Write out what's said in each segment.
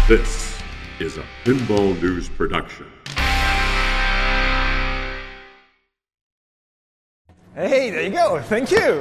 This is a Pinball News production. Hey, there you go. Thank you.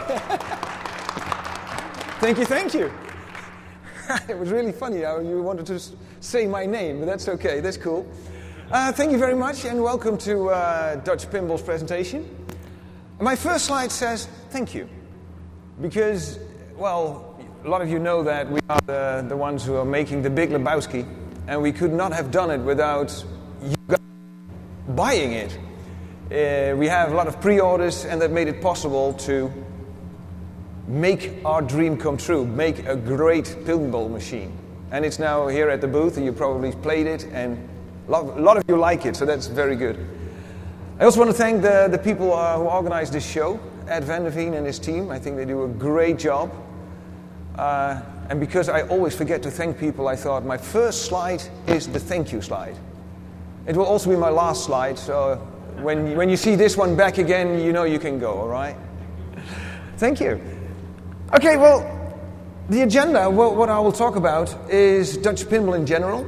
Thank you. It was really funny how you wanted to say my name, but that's okay. That's cool. Thank you very much, and welcome to Dutch Pinball's presentation. My first slide says thank you, because, well, a lot of you know that we are the ones who are making the Big Lebowski, and we could not have done it without you guys buying it. We have a lot of pre-orders, and that made it possible to make our dream come true, make a great pinball machine. And it's now here at the booth, and you probably played it, and a lot of you like it, so that's very good. I also want to thank the people who organized this show, Ed Van der Veen and his team. I think they do a great job. And because I always forget to thank people, I thought my first slide is the thank you slide. It will also be my last slide, so when you see this one back again, you know you can go, all right? Thank you. Okay, well, the agenda, what I will talk about is Dutch pinball in general,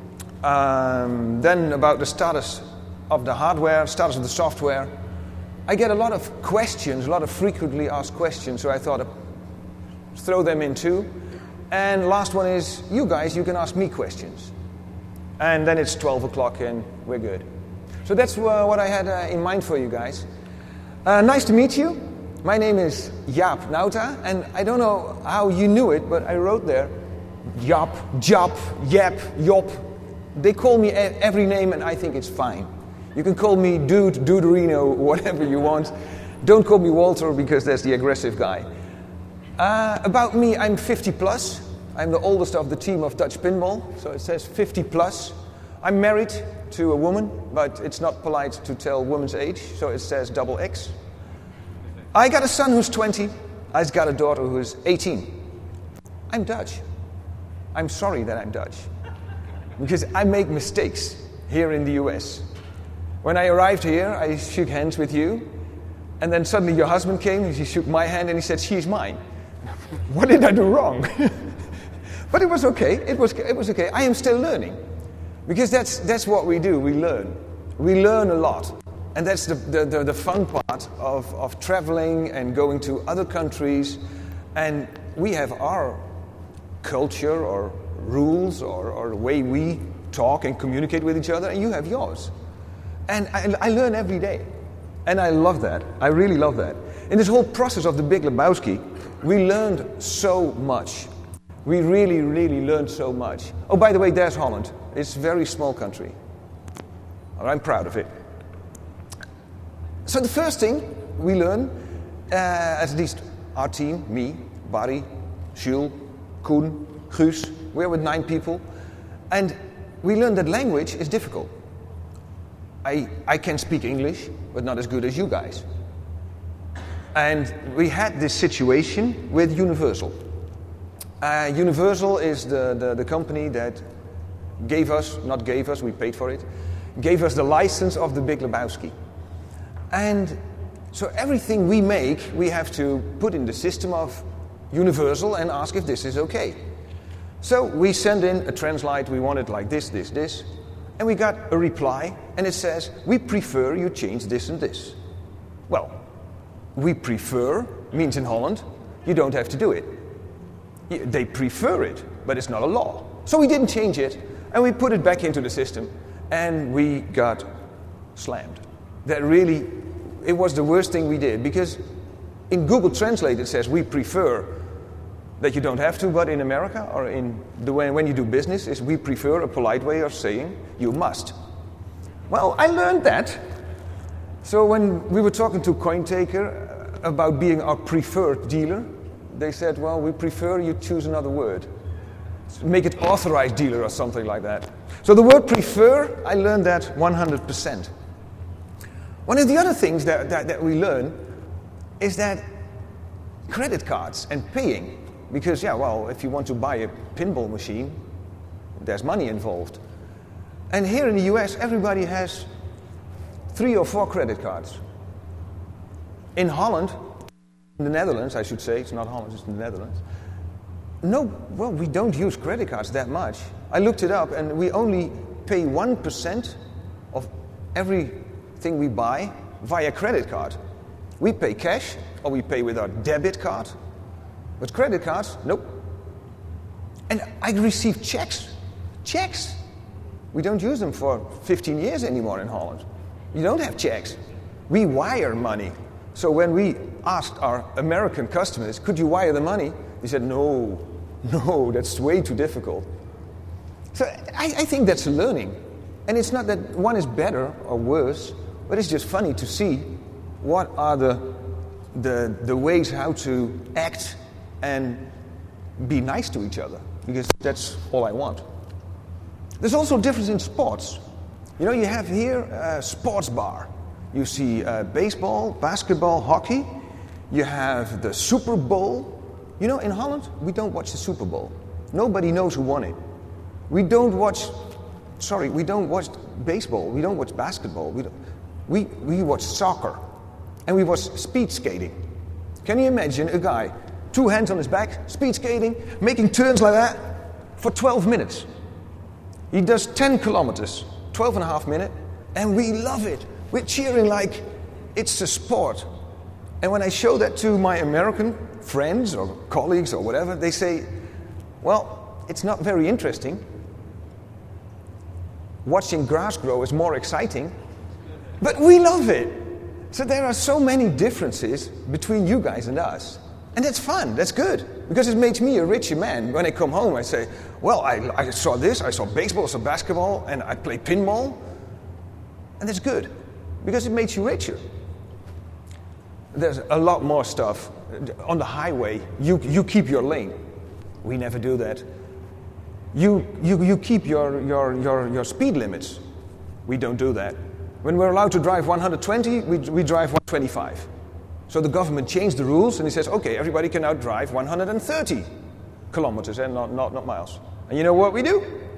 then about the status of the hardware, status of the software. I get a lot of questions, a lot of frequently asked questions, so I thought I'd throw them in too. And last one is, you guys, you can ask me questions. And then it's 12 o'clock and we're good. So that's what I had in mind for you guys. Nice to meet you. My name is Jaap Nauta, and I don't know how you knew it, but I wrote there, Jaap, Jap, Jap, Jop. They call me every name, and I think it's fine. You can call me Dude, Duderino, whatever you want. Don't call me Walter, because that's the aggressive guy. About me, I'm 50 plus. I'm the oldest of the team of Dutch Pinball, so it says 50 plus. I'm married to a woman, but it's not polite to tell woman's age, so it says double X. I got a son who's 20. I've got a daughter who's 18. I'm Dutch. I'm sorry that I'm Dutch, because I make mistakes here in the US. When I arrived here, I shook hands with you, and then suddenly your husband came, and he shook my hand, and he said, "She's mine." What did I do wrong? But it was okay. It was okay. I am still learning, because that's what we do. We learn. We learn a lot, and that's the fun part of traveling and going to other countries. And we have our culture or rules or the way we talk and communicate with each other, and you have yours. And I learn every day, and I love that. I really love that. In this whole process of the Big Lebowski, we learned so much. We really, really learned so much. Oh, by the way, there's Holland. It's a very small country. I'm proud of it. So the first thing we learn, at least our team, me, Barry, Jules, Koen, Guus, we're with 9 people, and we learned that language is difficult. I can speak English, but not as good as you guys. And we had this situation with Universal. Universal is the company that we paid for it, gave us the license of the Big Lebowski. And so everything we make, we have to put in the system of Universal and ask if this is okay. So we send in a translate, we want it like this, and we got a reply, and it says, "We prefer you change this and this." Well, we prefer means in Holland, you don't have to do it. They prefer it, but it's not a law. So we didn't change it, and we put it back into the system, and we got slammed. That really, it was the worst thing we did, because in Google Translate it says we prefer that you don't have to, but in America, or in the way when you do business, is we prefer a polite way of saying you must. Well, I learned that. So when we were talking to CoinTaker about being our preferred dealer, they said, well, we prefer you choose another word. Make it authorized dealer or something like that. So the word prefer, I learned that 100%. One of the other things that we learn is that credit cards and paying, because, if you want to buy a pinball machine, there's money involved. And here in the US, everybody has 3 or 4 credit cards. In Holland, in the Netherlands, I should say, it's not Holland, it's the Netherlands, No, well, we don't use credit cards that much. I looked it up, and we only pay 1% of everything we buy via credit card. We pay cash, or we pay with our debit card. But credit cards, nope. And I receive checks. Checks. We don't use them for 15 years anymore in Holland. You don't have checks. We wire money. So when we asked our American customers, could you wire the money? They said, no, that's way too difficult. So I think that's a learning. And it's not that one is better or worse, but it's just funny to see what are the ways how to act and be nice to each other, because that's all I want. There's also a difference in sports. You know, you have here a sports bar. You see baseball, basketball, hockey. You have the Super Bowl. You know, in Holland, we don't watch the Super Bowl. Nobody knows who won it. We don't watch baseball. We don't watch basketball. We watch soccer. And we watch speed skating. Can you imagine a guy, 2 hands on his back, speed skating, making turns like that for 12 minutes? He does 10 kilometers, 12 and a half minutes, and we love it. We're cheering like it's a sport. And when I show that to my American friends or colleagues or whatever, they say, well, it's not very interesting. Watching grass grow is more exciting, but we love it. So there are so many differences between you guys and us. And that's fun, that's good, because it makes me a richer man. When I come home, I say, well, I saw this, I saw baseball, I saw basketball, and I play pinball. And that's good, because it makes you richer. There's a lot more stuff. On the highway, you keep your lane. We never do that. You keep your speed limits. We don't do that. When we're allowed to drive 120, we drive 125. So the government changed the rules, and he says, okay, everybody can now drive 130 kilometers and not miles. And you know what we do?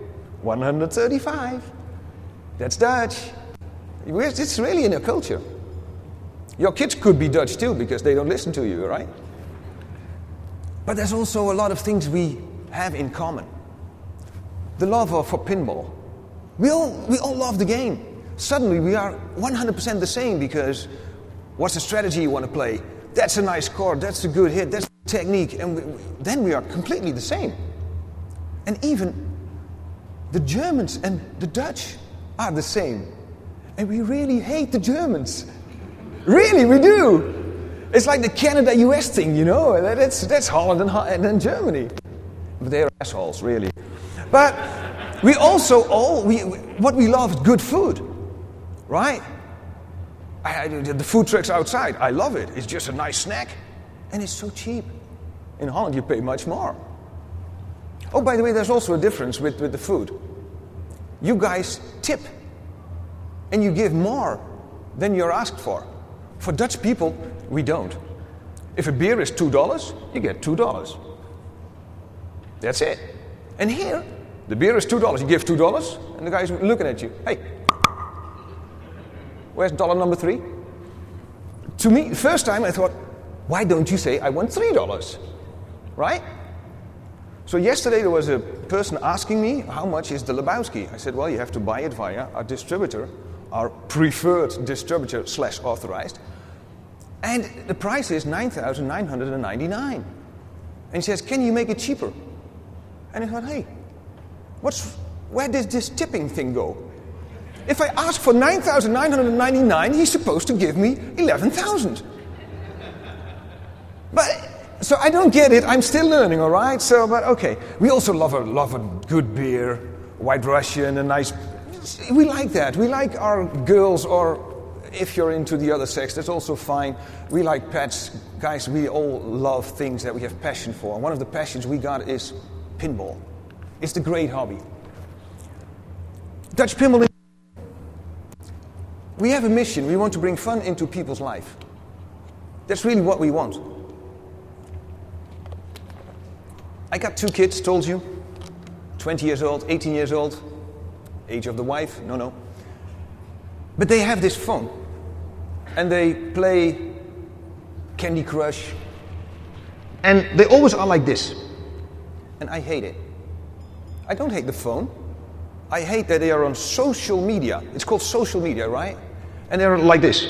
135. That's Dutch. It's really in our culture. Your kids could be Dutch too, because they don't listen to you, right? But there's also a lot of things we have in common. The love for pinball. We all love the game. Suddenly we are 100% the same, because what's the strategy you want to play? That's a nice chord, that's a good hit, that's technique. And then we are completely the same. And even the Germans and the Dutch are the same. And we really hate the Germans. Really, we do. It's like the Canada-US thing, you know. That's Holland and Germany. But they're assholes, really. But we also what we love is good food, right? The food trucks outside, I love it. It's just a nice snack, and it's so cheap. In Holland, you pay much more. Oh, by the way, there's also a difference with the food. You guys tip, and you give more than you're asked for. For Dutch people, we don't. If a beer is $2, you get $2. That's it. And here, the beer is $2. You give $2, and the guy's looking at you. Hey, where's dollar number 3? To me, the first time I thought, why don't you say I want $3? Right? So yesterday there was a person asking me, how much is the Lebowski? I said, well, you have to buy it via our distributor, our preferred distributor / authorized. And the price is $9,999. And he says, can you make it cheaper? And I thought, hey, where does this tipping thing go? If I ask for $9,999, he's supposed to give me $11,000. But so I don't get it. I'm still learning, all right? So, but okay. We also love a good beer, White Russian, a nice. We like that. We like our girls, or if you're into the other sex, that's also fine. We like pets. Guys, we all love things that we have passion for. And one of the passions we got is pinball. It's the great hobby. Dutch Pinball. We have a mission. We want to bring fun into people's life. That's really what we want. I got 2 kids, told you. 20 years old, 18 years old. Age of the wife, no. But they have this phone. And they play Candy Crush. And they always are like this. and I hate it. I don't hate the phone. I hate that they are on social media. It's called social media, right? And they're like this.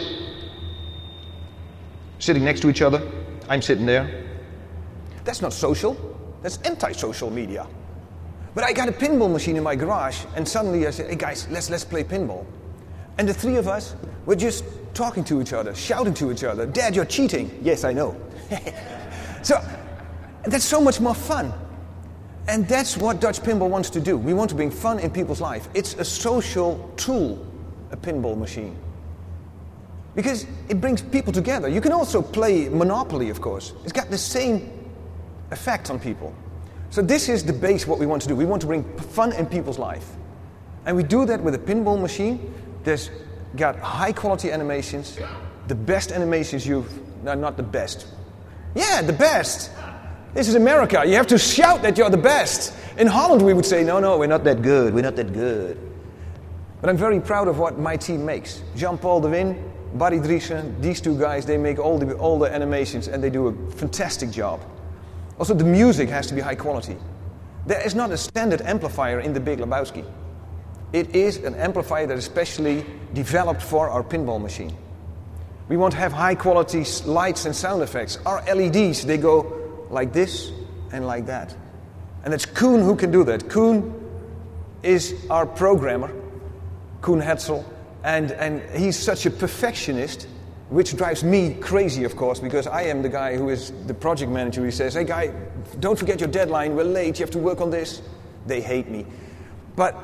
Sitting next to each other. I'm sitting there. That's not social. That's anti-social media. But I got a pinball machine in my garage, and suddenly I said, hey guys, let's play pinball. And the three of us were just talking to each other, shouting to each other, Dad, you're cheating. Yes, I know. So that's so much more fun. And that's what Dutch Pinball wants to do. We want to bring fun in people's life. It's a social tool, a pinball machine. Because it brings people together. You can also play Monopoly, of course. It's got the same effect on people. So this is the base what we want to do. We want to bring fun in people's life. And we do that with a pinball machine. There's got high quality animations. The best animations no, not the best. Yeah, the best. This is America. You have to shout that you're the best. In Holland we would say, no, we're not that good. We're not that good. But I'm very proud of what my team makes. Jean-Paul de Win, Barry Driessen, these two guys, they make all the animations and they do a fantastic job. Also, the music has to be high quality. There is not a standard amplifier in the Big Lebowski. It is an amplifier that is specially developed for our pinball machine. We want to have high quality lights and sound effects. Our LEDs, they go like this and like that. And it's Koen who can do that. Koen is our programmer, Koen Hetzel, and he's such a perfectionist, which drives me crazy, of course, because I am the guy who is the project manager. He says, hey guy, don't forget your deadline, we're late, you have to work on this. They hate me. But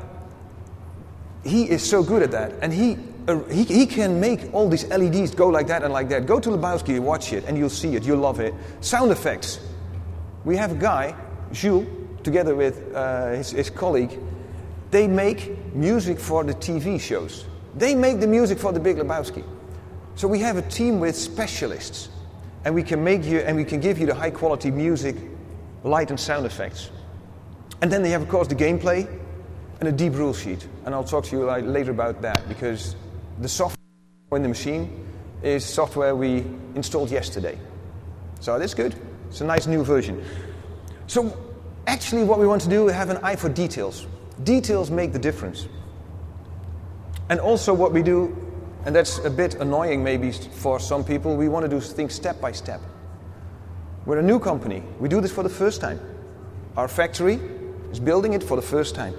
he is so good at that, and he can make all these LEDs go like that and like that. Go to Lebowski, watch it, and you'll see it, you'll love it. Sound effects. We have a guy, Jules, together with his colleague, they make music for the TV shows. They make the music for the Big Lebowski. So we have a team with specialists, and we can give you the high quality music, light and sound effects. And then they have, of course, the gameplay and a deep rule sheet. And I'll talk to you later about that, because the software in the machine is software we installed yesterday. So that's good. It's a nice new version. So actually what we want to do is have an eye for details. Details make the difference. And also what we do, and that's a bit annoying maybe for some people, we want to do things step by step. We're a new company. We do this for the first time. Our factory is building it for the first time.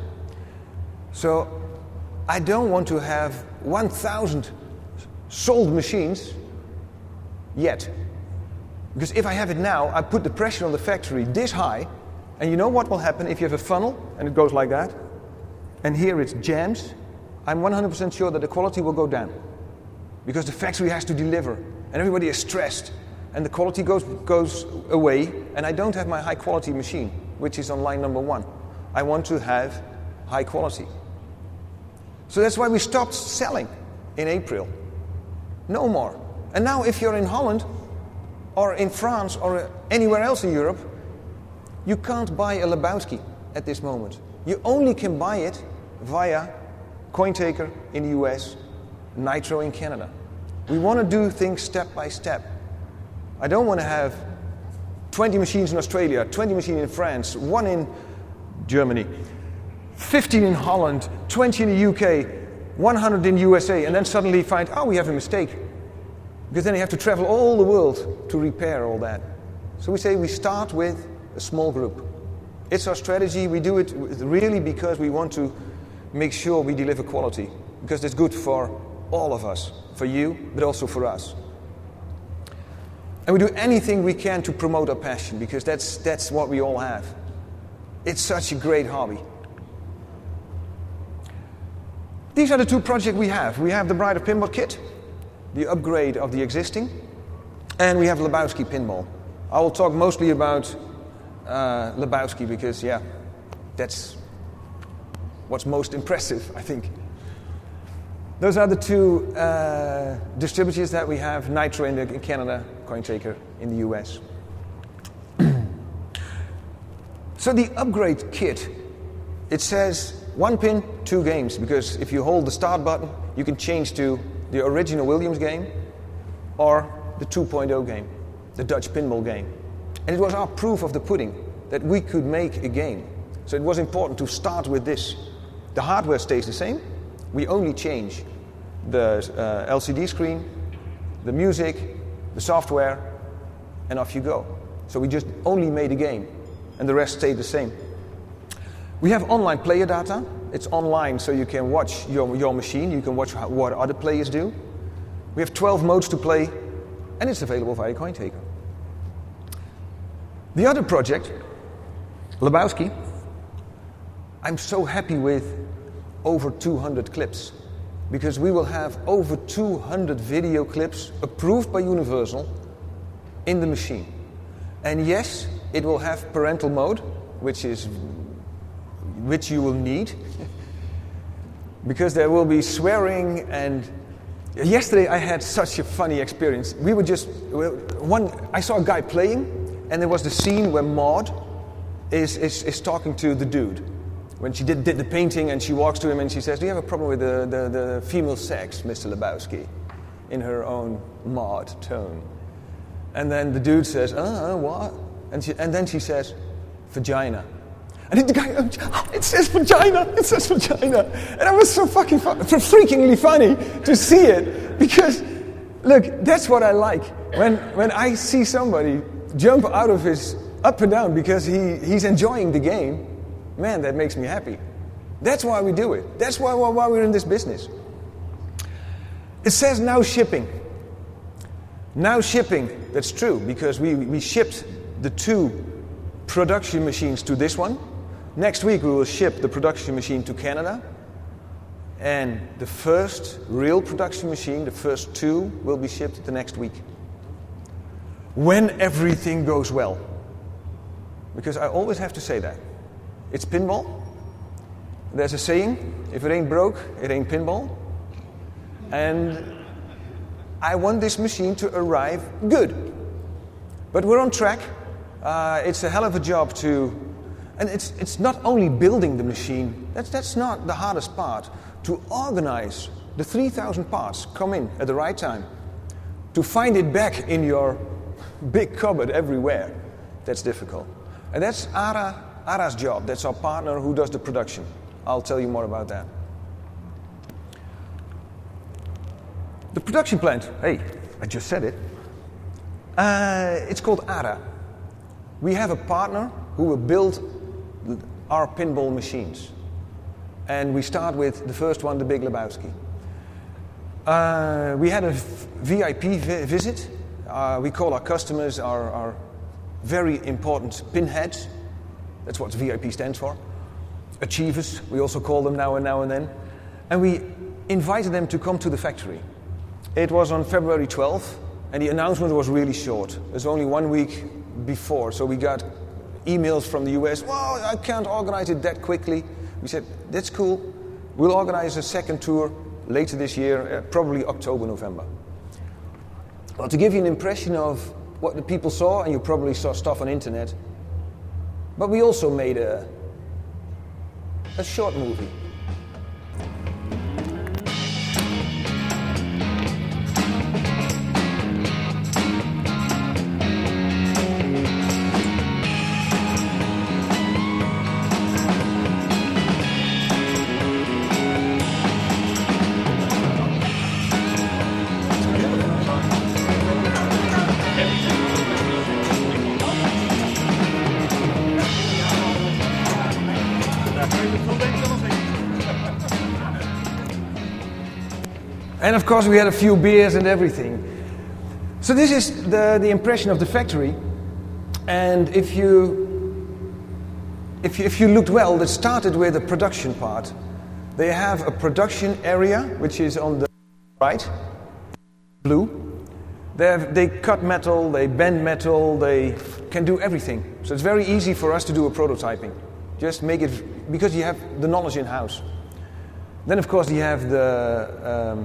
So I don't want to have 1,000 sold machines yet. Because if I have it now, I put the pressure on the factory this high, and you know what will happen if you have a funnel and it goes like that, and here it jams, I'm 100% sure that the quality will go down. Because the factory has to deliver, and everybody is stressed, and the quality goes away, and I don't have my high quality machine, which is on line number 1. I want to have high quality. So that's why we stopped selling in April. No more. And now if you're in Holland, or in France, or anywhere else in Europe, you can't buy a Lebowski at this moment. You only can buy it via Cointaker in the US, Nitro in Canada. We want to do things step by step. I don't want to have 20 machines in Australia, 20 machines in France, 1 in Germany, 15 in Holland, 20 in the UK, 100 in the USA, and then suddenly find, we have a mistake. Because then you have to travel all the world to repair all that. So we say we start with a small group. It's our strategy. We do it really because we want to make sure we deliver quality. Because that's good for all of us. For you, but also for us. And we do anything we can to promote our passion, because that's what we all have. It's such a great hobby. These are the 2 projects we have. We have the Bride of Pinball kit, the upgrade of the existing, and we have Lebowski Pinball. I will talk mostly about Lebowski because, that's what's most impressive, I think. Those are the 2 distributors that we have, Nitro in Canada, Cointaker in the US. So the upgrade kit, it says 1 pin, 2 games, because if you hold the start button, you can change to the original Williams game or the 2.0 game, the Dutch pinball game. And it was our proof of the pudding. that we could make a game. So it was important to start with this. The hardware stays the same. We only change the LCD screen, the music, the software, and off you go. So we just only made a game, and the rest stayed the same. We have online player data. It's online, so you can watch your machine. You can watch what other players do. We have 12 modes to play, and it's available via Cointaker. The other project, Lebowski, I'm so happy with over 200 clips, because we will have over 200 video clips approved by Universal in the machine. And yes, it will have parental mode, which you will need, because there will be swearing. And yesterday I had such a funny experience. I saw a guy playing, and there was the scene where Maud is talking to the dude. When she did the painting, and she walks to him and she says, "Do you have a problem with the female sex, Mr. Lebowski?" in her own Maud tone. And then the dude says, what? And then she says, "Vagina." And the guy, "It says vagina, it says vagina." And it was so freakingly funny to see it, because, look, that's what I like. When I see somebody jump out of his up and down because he's enjoying the game, man, that makes me happy. That's why we do it. That's why we're in this business. It says now shipping. Now shipping, that's true, because we shipped the 2 production machines to this one. Next week we will ship the production machine to Canada. And the first real production machine, the first 2, will be shipped the next week. When everything goes well. Because I always have to say that. It's pinball. There's a saying, if it ain't broke, it ain't pinball. And I want this machine to arrive good. But we're on track. It's a hell of a job and it's not only building the machine. That's not the hardest part. To organize the 3,000 parts come in at the right time. To find it back in your big cupboard everywhere, that's difficult. And that's Ara's job. That's our partner who does the production. I'll tell you more about that. The production plant, hey, I just said it. It's called Ara. We have a partner who will build our pinball machines. And we start with the first one, the Big Lebowski. We had a VIP visit. We call our customers our very important pinheads. That's what VIP stands for. Achievers, we also call them now and then. And we invited them to come to the factory. It was on February 12th, and the announcement was really short. It was only 1 week before, so we got emails from the US. "Well, I can't organize it that quickly." We said, "That's cool. We'll organize a second tour later this year, probably October, November." Well, to give you an impression of what the people saw, and you probably saw stuff on internet, but we also made a short movie. And of course we had a few beers and everything. So this is the impression of the factory. And if you looked well, it started with a production part. They have a production area, which is on the right, blue. They cut metal, they bend metal, they can do everything. So it's very easy for us to do a prototyping. Just make it, because you have the knowledge in-house. Then of course you have the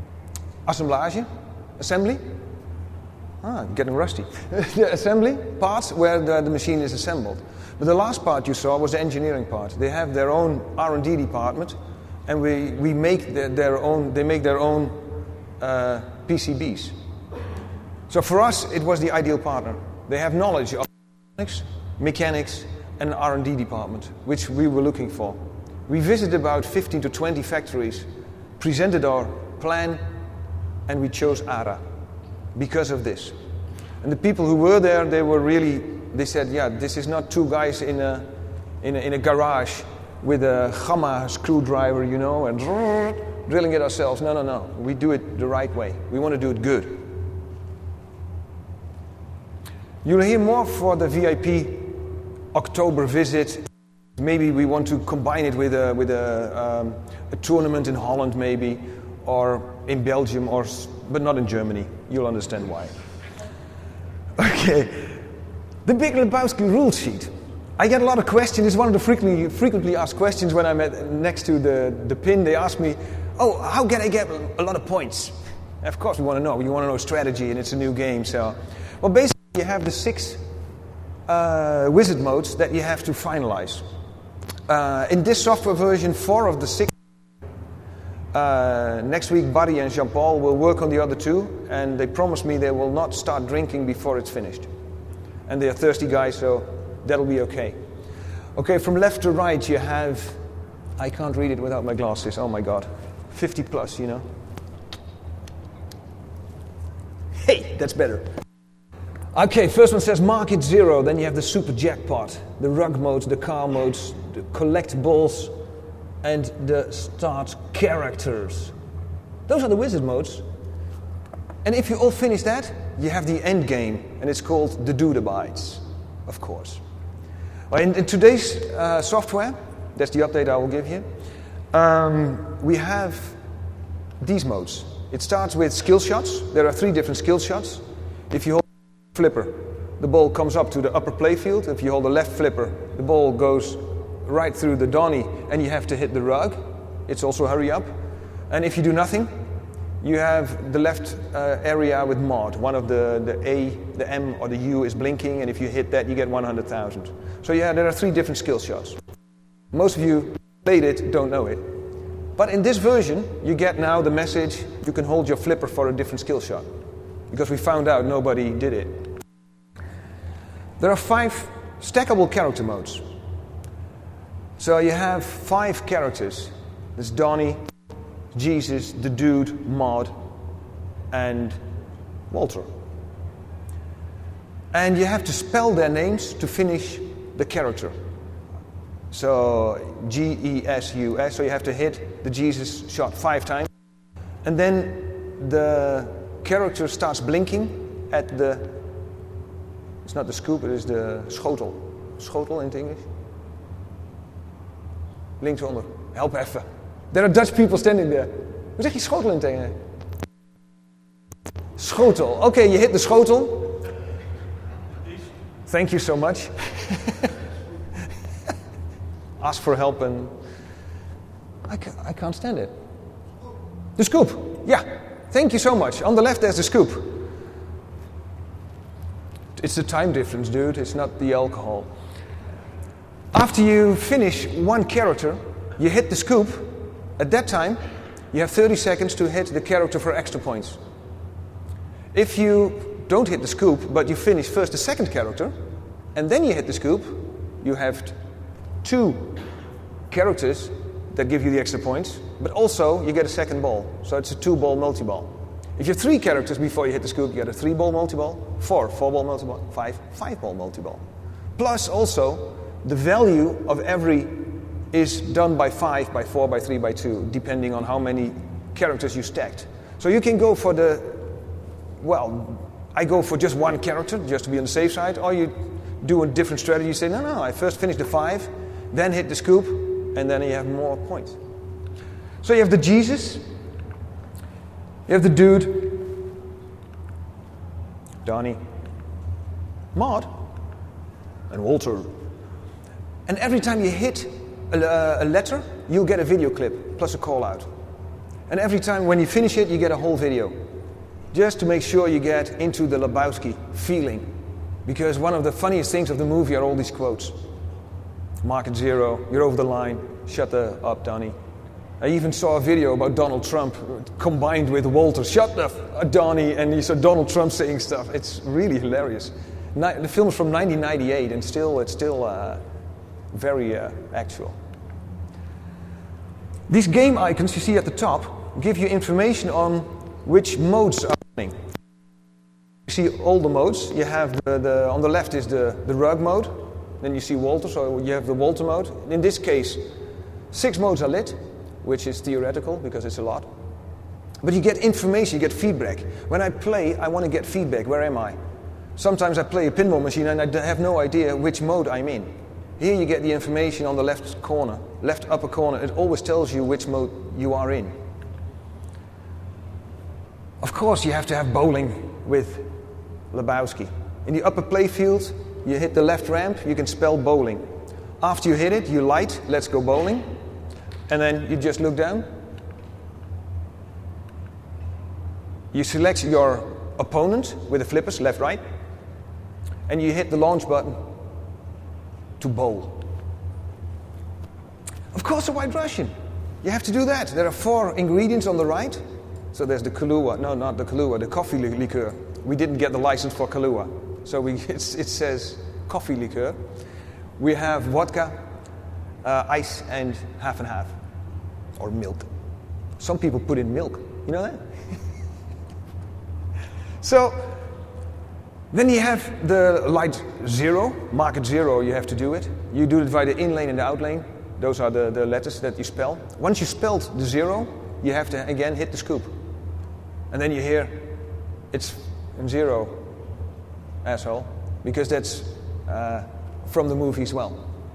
assembly. Getting rusty. The assembly parts where the machine is assembled. But the last part you saw was the engineering part. They have their own R&D department, and we make their own. They make their own PCBs. So for us, it was the ideal partner. They have knowledge of mechanics, and an R&D department, which we were looking for. We visited about 15 to 20 factories, presented our plan, and we chose ARA because of this. And the people who were there, they said, yeah, this is not two guys in a garage with a Gamma screwdriver, and drilling it ourselves. No. We do it the right way. We want to do it good. You'll hear more for the VIP October visit. Maybe we want to combine it with a tournament in Holland, maybe, or in Belgium, but not in Germany. You'll understand why. Okay, the Big Lebowski rule sheet. I get a lot of questions. It's one of the frequently asked questions when I'm next to the pin. They ask me, "Oh, how can I get a lot of points?" Of course, we want to know. You want to know strategy, and it's a new game. So, well, basically, you have the 6 wizard modes that you have to finalize. In this software version, 4 of the 6. Next week, Barry and Jean-Paul will work on the other 2, and they promise me they will not start drinking before it's finished. And they are thirsty guys, so that'll be okay. Okay, from left to right, you have... I can't read it without my glasses. Oh my God. 50 plus, Hey, that's better. Okay, first one says Market Zero. Then you have the Super Jackpot, the Rug modes, the Car modes, the Collect Balls, and the Start Characters. Those are the wizard modes. And if you all finish that, you have the end game, and it's called the Dudabytes, of course. Well, in today's software, that's the update I will give you, we have these modes. It starts with skill shots. There are 3 different skill shots. If you hold the flipper, the ball comes up to the upper playfield. If you hold the left flipper, the ball goes right through the Donny, and you have to hit the rug. It's also hurry up. And if you do nothing, you have the left area with mod. One of the A, the M, or the U is blinking, and if you hit that, you get 100,000. So yeah, there are 3 different skill shots. Most of you played it, don't know it. But in this version, you get now the message, you can hold your flipper for a different skill shot. Because we found out nobody did it. There are 5 stackable character modes. So you have 5 characters. There's Donnie, Jesus, the Dude, Maud, and Walter. And you have to spell their names to finish the character. So G-E-S-U-S, so you have to hit the Jesus shot 5 times. And then the character starts blinking at the... It's not the scoop, it is the schotel. Schotel in het English. Linksonder. Help even. There are Dutch people standing there. Hoe zeg je schotel in het Engels? Schotel. Okay, you hit the schotel. Thank you so much. Ask for help and... I can't stand it. The scoop. Yeah. Thank you so much. On the left there's the scoop. It's the time difference, dude. It's not the alcohol. After you finish one character, you hit the scoop. At that time, you have 30 seconds to hit the character for extra points. If you don't hit the scoop, but you finish first the second character, and then you hit the scoop, you have 2 characters that give you the extra points, but also you get a second ball. So it's a 2-ball multi-ball. If you have 3 characters before you hit the scoop, you get a 3-ball multi-ball, 4-ball multi-ball, 5-ball multi-ball. Plus also, the value of every is done by 5, by 4, by 3, by 2, depending on how many characters you stacked. So you can go for I go for just 1 character, just to be on the safe side, or you do a different strategy. You say, no, I first finish the 5, then hit the scoop, and then you have more points. So you have the Jesus, you have the Dude, Donnie, Maud, and Walter. And every time you hit a letter, you'll get a video clip, plus a call out. And every time when you finish it, you get a whole video. Just to make sure you get into the Lebowski feeling. Because one of the funniest things of the movie are all these quotes. Market Zero, you're over the line, shut up, Donnie. I even saw a video about Donald Trump combined with Walter. Shut up, Donnie, and you saw Donald Trump saying stuff. It's really hilarious. The film is from 1998, and it's still very actual. These game icons you see at the top give you information on which modes are running. You see all the modes. You have on the left is the rug mode. Then you see Walter, so you have the Walter mode. In this case, 6 modes are lit, which is theoretical because it's a lot. But you get information, you get feedback. When I play, I want to get feedback. Where am I? Sometimes I play a pinball machine and I have no idea which mode I'm in. Here you get the information on the left corner, left upper corner. It always tells you which mode you are in. Of course, you have to have bowling with Lebowski. In the upper playfield, you hit the left ramp, you can spell bowling. After you hit it, you light, let's go bowling. And then you just look down. You select your opponent with the flippers, left, right. And you hit the launch button to bowl. Of course, a White Russian. You have to do that. There are 4 ingredients on the right. So there's the Kahlua. No, not the Kahlua, the coffee liqueur. We didn't get the license for Kahlua. So it says coffee liqueur. We have vodka, ice, and half and half. Or milk. Some people put in milk. You know that? So, then you have the light 0, market 0, you have to do it. You do it via the in lane and the out lane. Those are the letters that you spell. Once you spelled the 0, you have to again hit the scoop. And then you hear, it's 0, asshole. Because that's from the movie as well.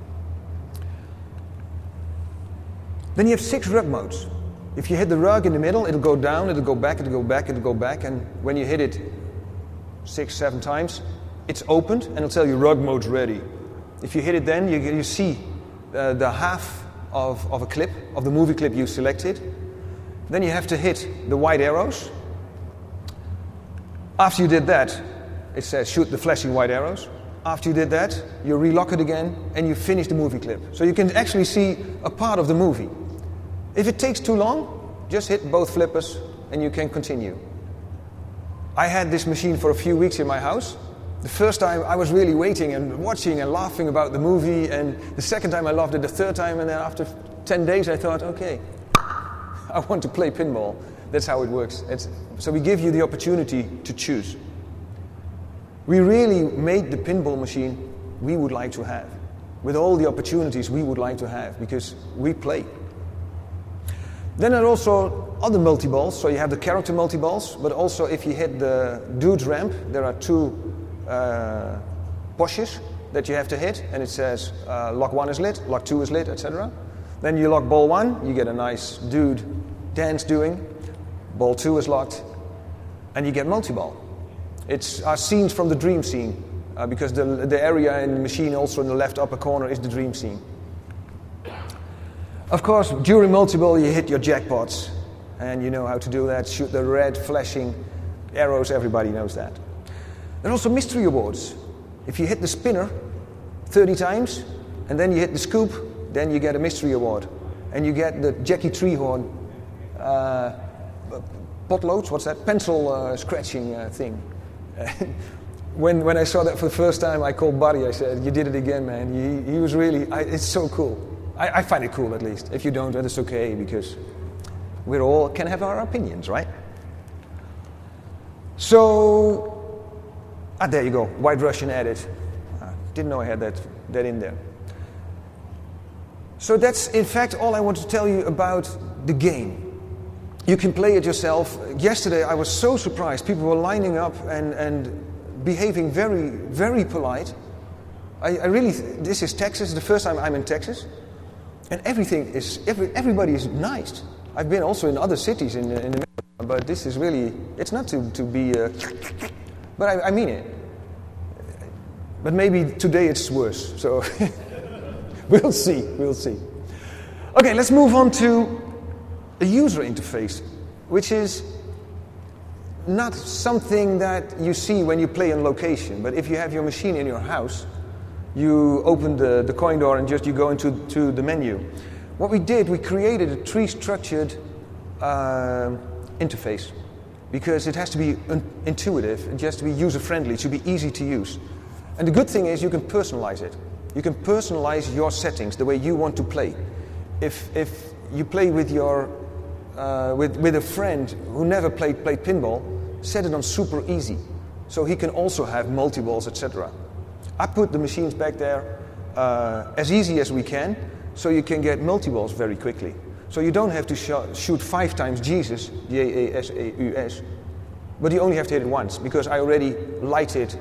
Then you have 6 rug modes. If you hit the rug in the middle, it'll go down, it'll go back, it'll go back, it'll go back. And when you hit it 6, 7 times, it's opened and it'll tell you rug mode's ready. If you hit it then, you see the half of a clip, of the movie clip you selected. Then you have to hit the white arrows. After you did that, it says shoot the flashing white arrows. After you did that, you relock it again and you finish the movie clip. So you can actually see a part of the movie. If it takes too long, just hit both flippers and you can continue. I had this machine for a few weeks in my house. The first time I was really waiting and watching and laughing about the movie, and the second time I loved it, the third time, and then after 10 days I thought, okay, I want to play pinball. That's how it works. So we give you the opportunity to choose. We really made the pinball machine we would like to have, with all the opportunities we would like to have, because we play. Then there are also other multi-balls. So you have the character multi-balls, but also if you hit the dude's ramp, there are 2 pushes that you have to hit, and it says lock 1 is lit, lock 2 is lit, etc. Then you lock ball 1, you get a nice dude dance doing. Ball 2 is locked, and you get multi-ball. It's our scenes from the dream scene, because the area in the machine also in the left upper corner is the dream scene. Of course, during multi-ball you hit your jackpots, and you know how to do that. Shoot the red flashing arrows, everybody knows that. There are also mystery awards. If you hit the spinner 30 times, and then you hit the scoop, then you get a mystery award. And you get the Jackie Treehorn potloads, what's that? Pencil scratching thing. When I saw that for the first time, I called Buddy. I said, you did it again, man. He was really, it's so cool. I find it cool, at least. If you don't, then it's okay, because we all can have our opinions, right? So, there you go. White Russian added. Didn't know I had that in there. So that's, in fact, all I want to tell you about the game. You can play it yourself. Yesterday, I was so surprised. People were lining up and behaving very, very polite. I really, this is Texas, the first time I'm in Texas. And everybody is nice. I've been also in other cities in America, but this is really, it's not to be, but I mean it. But maybe today it's worse, so we'll see. Okay, let's move on to a user interface, which is not something that you see when you play on location, but if you have your machine in your house, you open the coin door and just you go into the menu. What we did, we created a tree-structured interface because it has to be intuitive, it has to be user-friendly, it should be easy to use. And the good thing is you can personalize it. You can personalize your settings the way you want to play. If you play with your with a friend who never played pinball, set it on super easy, so he can also have multi-balls, etc. I put the machines back there as easy as we can, so you can get multi-balls very quickly. So you don't have to shoot 5 times Jesus, J-A-S-A-U-S, but you only have to hit it once, because I already lighted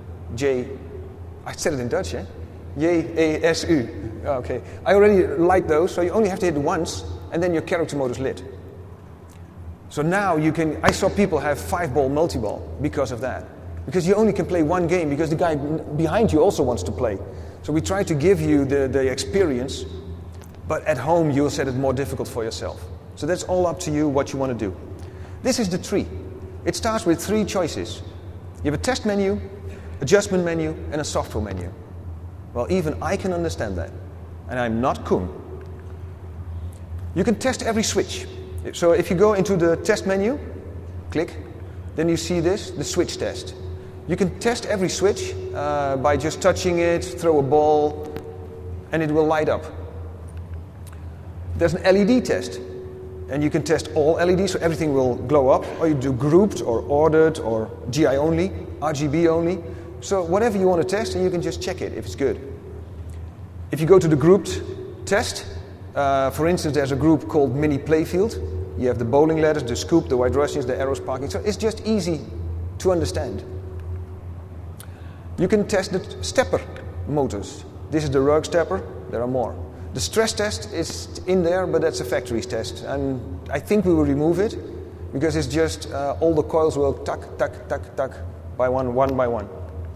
I said it in Dutch, eh? J-A-S-U. Okay. I already light those, so you only have to hit it once, and then your character mode is lit. So now I saw people have 5-ball multi-ball because of that. Because you only can play one game, because the guy behind you also wants to play. So we try to give you the experience, but at home you'll set it more difficult for yourself. So that's all up to you what you want to do. This is the tree. It starts with 3 choices. You have a test menu, adjustment menu, and a software menu. Well, even I can understand that. And I'm not Koen. You can test every switch. So if you go into the test menu, click, then you see this, the switch test. You can test every switch by just touching it, throw a ball, and it will light up. There's an LED test, and you can test all LEDs, so everything will glow up, or you do grouped, or ordered, or GI only, RGB only. So whatever you want to test, and you can just check it if it's good. If you go to the grouped test, for instance, there's a group called Mini Playfield. You have the bowling ladders, the scoop, the white Russians, the arrows parking. So it's just easy to understand. You can test the stepper motors. This is the Rug stepper. There are more. The stress test is in there, but that's a factory's test. And I think we will remove it, because it's just all the coils will tuck, tuck, tuck, tuck, by one by one.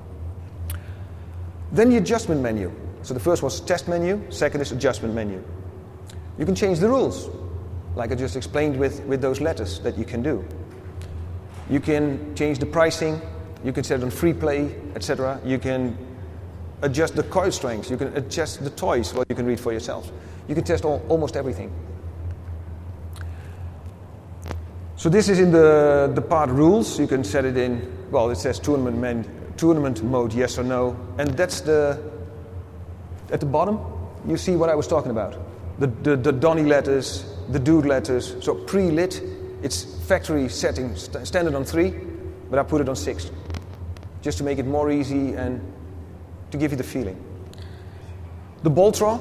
Then the adjustment menu. So the first was test menu, second is adjustment menu. You can change the rules, like I just explained with those letters that you can do. You can change the pricing, you can set it on free play, etc. You can adjust the coil strengths, you can adjust the toys, well, you can read for yourself. You can test almost everything. So this is in the part rules. You can set it in, well, it says tournament mode, yes or no. And that's at the bottom, you see what I was talking about. The Donny letters, the Dude letters. So pre-lit, it's factory setting, standard on 3, but I put it on 6. Just to make it more easy and to give you the feeling. The ball draw,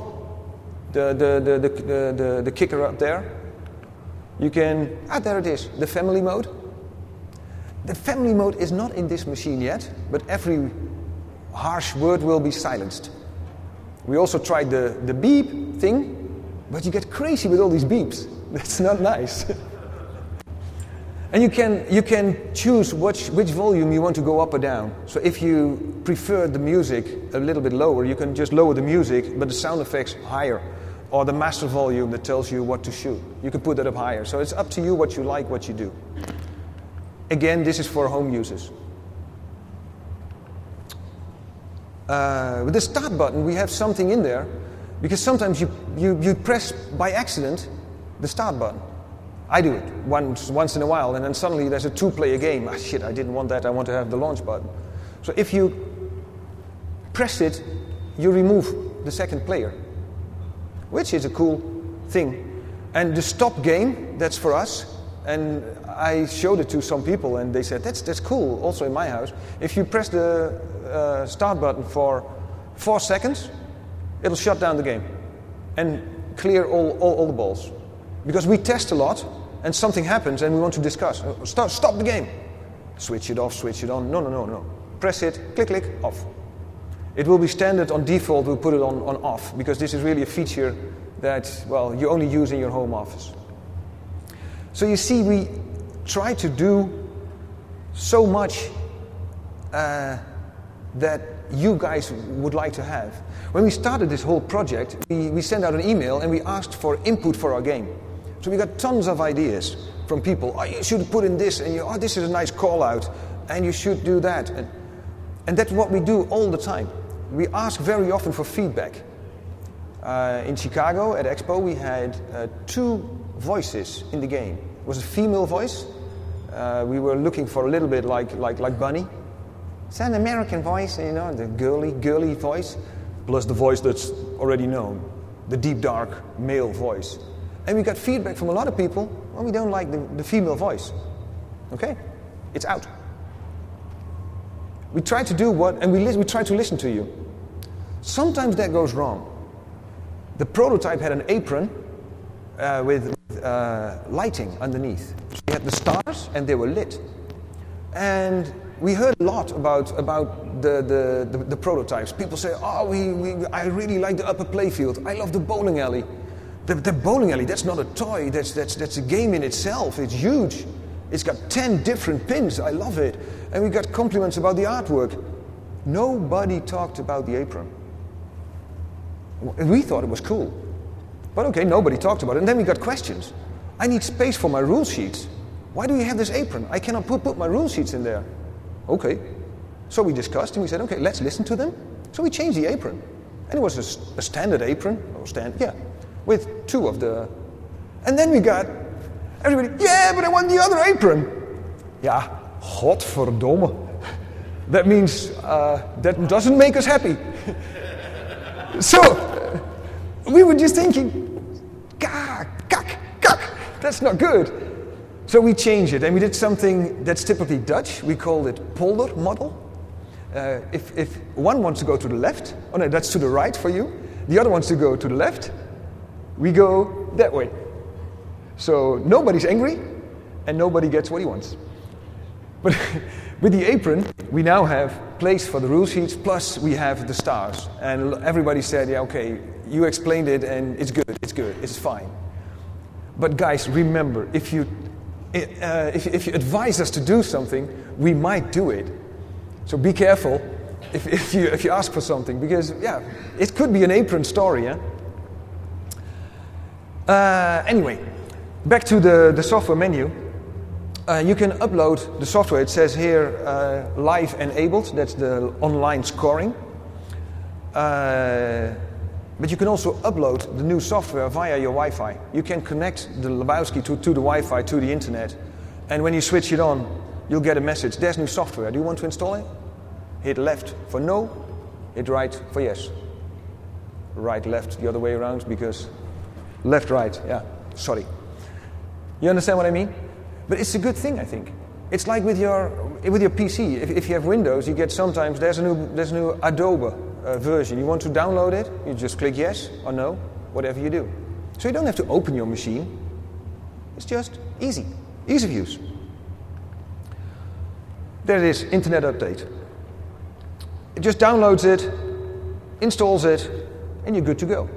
the kicker up there. You can, there it is, the family mode. The family mode is not in this machine yet, but every harsh word will be silenced. We also tried the beep thing, but you get crazy with all these beeps. That's not nice. And you can choose which volume you want to go up or down. So if you prefer the music a little bit lower, you can just lower the music, but the sound effects higher. Or the master volume that tells you what to shoot. You can put that up higher. So it's up to you what you like, what you do. Again, this is for home users. With the start button, we have something in there, because sometimes you press by accident the start button. I do it once in a while, and then suddenly there's a 2-player game. Shit, I didn't want that, I want to have the launch button. So if you press it, you remove the second player, which is a cool thing. And the stop game, that's for us. And I showed it to some people, and they said, that's cool, also in my house. If you press the start button for 4 seconds, it'll shut down the game and clear all the balls. Because we test a lot, and something happens, and we want to discuss. Stop the game. Switch it off, switch it on. No. Press it, click, off. It will be standard on default, we'll put it on off, because this is really a feature that, well, you only use in your home office. So you see, we try to do so much that you guys would like to have. When we started this whole project, we sent out an email and we asked for input for our game. So we got tons of ideas from people. You should put in this, and this is a nice call out, and you should do that. And that's what we do all the time. We ask very often for feedback. In Chicago at Expo, we had 2 voices in the game. It was a female voice. We were looking for a little bit like Bunny. It's an American voice, the girly voice. plus the voice that's already known, the deep, dark male voice. And we got feedback from a lot of people, well, we don't like the female voice. Okay? It's out. We try to do we try to listen to you. Sometimes that goes wrong. The prototype had an apron with lighting underneath. So you had the stars and they were lit. And we heard a lot about the prototypes. People say, I really like the upper playfield. I love the bowling alley. The bowling alley, that's not a toy. That's a game in itself. It's huge. It's got 10 different pins. I love it. And we got compliments about the artwork. Nobody talked about the apron. We thought it was cool. But okay, nobody talked about it. And then we got questions. I need space for my rule sheets. Why do you have this apron? I cannot put my rule sheets in there. Okay. So we discussed and we said, okay, let's listen to them. So we changed the apron. And it was a standard apron. With two of the... And then we got everybody, yeah, but I want the other apron. Yeah, godverdomme. That means that doesn't make us happy. So we were just thinking, kak, that's not good. So we changed it and we did something that's typically Dutch. We called it polder model. If one wants to go to the left, oh no, that's to the right for you. The other wants to go to the left. We go that way. So nobody's angry and nobody gets what he wants. But with the apron, we now have place for the rule sheets, plus we have the stars. And everybody said, yeah, okay, you explained it and it's good, it's fine. But guys, remember, if you advise us to do something, we might do it. So be careful if you ask for something, because yeah, it could be an apron story, yeah? Anyway, back to the software menu. You can upload the software. It says here live enabled. That's the online scoring. But you can also upload the new software via your Wi-Fi. You can connect the Lebowski to the Wi-Fi, to the internet. And when you switch it on, you'll get a message. There's new software. Do you want to install it? Hit left for no. Hit right for yes. Right, left, the other way around, because left, right, yeah, sorry. You understand what I mean? But it's a good thing, I think. It's like with your PC. If you have Windows, you get sometimes, there's a new Adobe version. You want to download it, you just click yes or no, whatever you do. So you don't have to open your machine. It's just easy of use. There it is, Internet Update. It just downloads it, installs it, and you're good to go.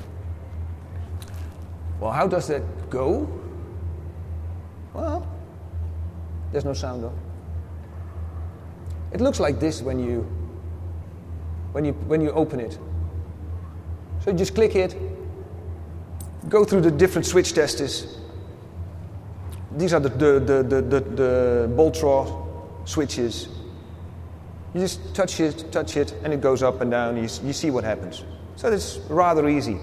Well, how does that go? Well, there's no sound though. It looks like this when you open it. So you just click it, go through the different switch testers. These are the Boltro switches. You just touch it, and it goes up and down. You see what happens. So it's rather easy.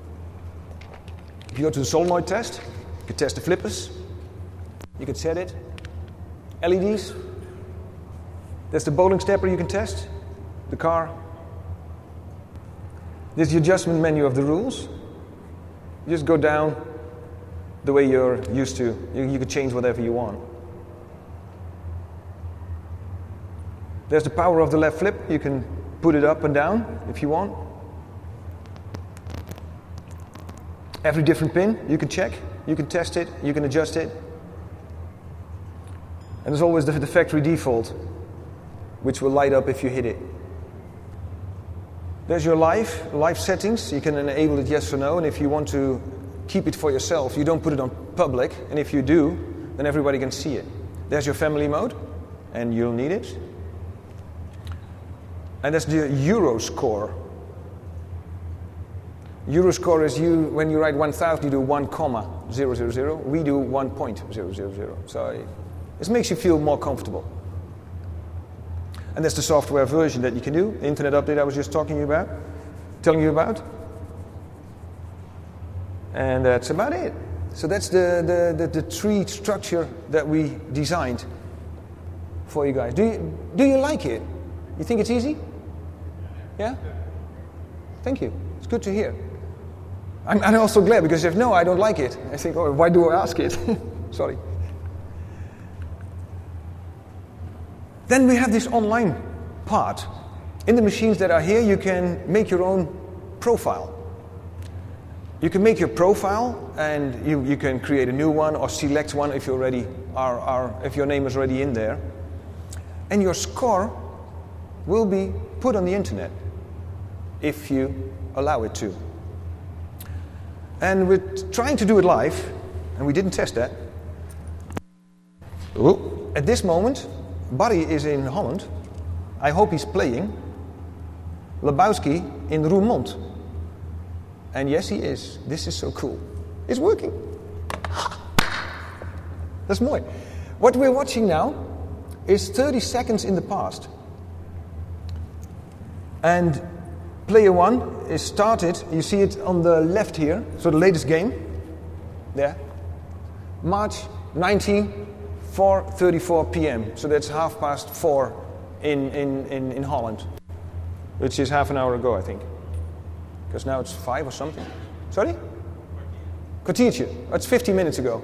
If you go to the solenoid test, you can test the flippers. You can set it. LEDs. There's the bowling stepper you can test. The car. There's the adjustment menu of the rules. You just go down the way you're used to. You can change whatever you want. There's the power of the left flip. You can put it up and down if you want. Every different pin you can check, you can test it, you can adjust it. And there's always the factory default, which will light up if you hit it. There's your live settings. You can enable it yes or no, and if you want to keep it for yourself, you don't put it on public, and if you do, then everybody can see it. There's your family mode, and you'll need it. And that's the Euroscore. Euroscore is when you write 1000, you do 1,000. We do 1.000. So this makes you feel more comfortable. And that's the software version that you can do. The Internet Update I was just telling you about. And that's about it. So that's the tree structure that we designed for you guys. Do you like it? You think it's easy? Yeah? Thank you. It's good to hear. I'm also glad because if no, I don't like it. I think, oh, why do I ask it? Sorry. Then we have this online part. In the machines that are here, you can make your own profile. You can make your profile, and you can create a new one or select one if you already if your name is already in there. And your score will be put on the internet if you allow it to. And we're trying to do it live, and we didn't test that. Ooh. At this moment, Barry is in Holland. I hope he's playing. Lebowski in Roermond. And yes, he is. This is so cool. It's working. That's mooi. What we're watching now is 30 seconds in the past. And player one is started. You see it on the left here. So the latest game. There. March 19, 4:34 p.m. So that's 4:30 in Holland. Which is half an hour ago, I think. Because now it's 5 or something. Sorry? Kwartiertje. Oh, it's 50 minutes ago.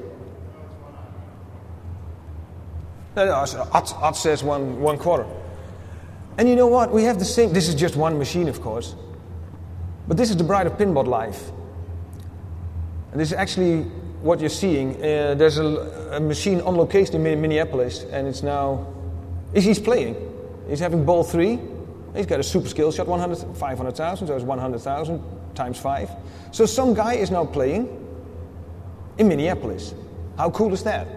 No, Ad says one quarter. And you know what? We have the same. This is just one machine, of course. But this is the Bride of Pinball Live. And this is actually what you're seeing. There's a machine on location in Minneapolis, and it's now. He's playing. He's having ball 3. He's got a super skill shot, 500,000, so it's 100,000 times 5. So some guy is now playing in Minneapolis. How cool is that?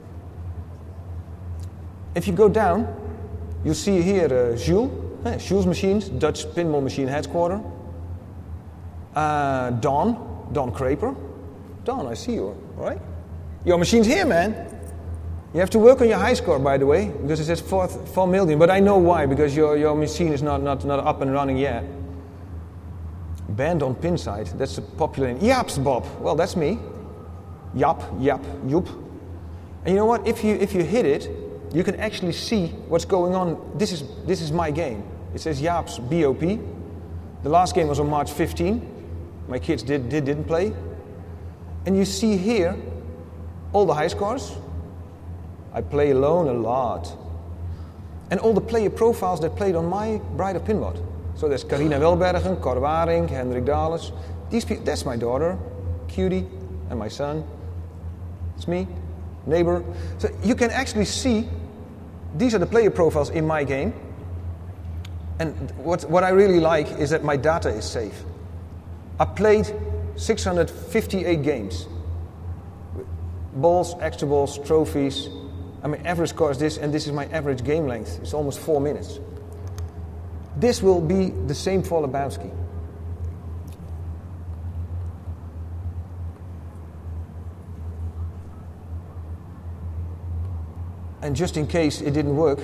If you go down, you'll see here Jules Machines, Dutch pinball machine headquarter. Don Craper. Don, I see you, all right? Your machine's here, man. You have to work on your high score, by the way, because it says 4 million. But I know why, because your machine is not up and running yet. Band on Pinside, that's a popular name. Jaap's Bob, well, that's me. Joep. And you know what? If you hit it, you can actually see what's going on. This is my game. It says Jaap's BOP. The last game was on March 15. My kids didn't play. And you see here all the high scores. I play alone a lot. And all the player profiles that played on my Bride of Pinball. So there's Carina Welbergen, Cor Waring, Hendrik Dales. These people, that's my daughter, Cutie, and my son. It's me, neighbor. So you can actually see, these are the player profiles in my game. And what I really like is that my data is safe. I played 658 games. Balls, extra balls, trophies. My average score is this, and this is my average game length. It's almost 4 minutes. This will be the same for Lebowski. And just in case it didn't work,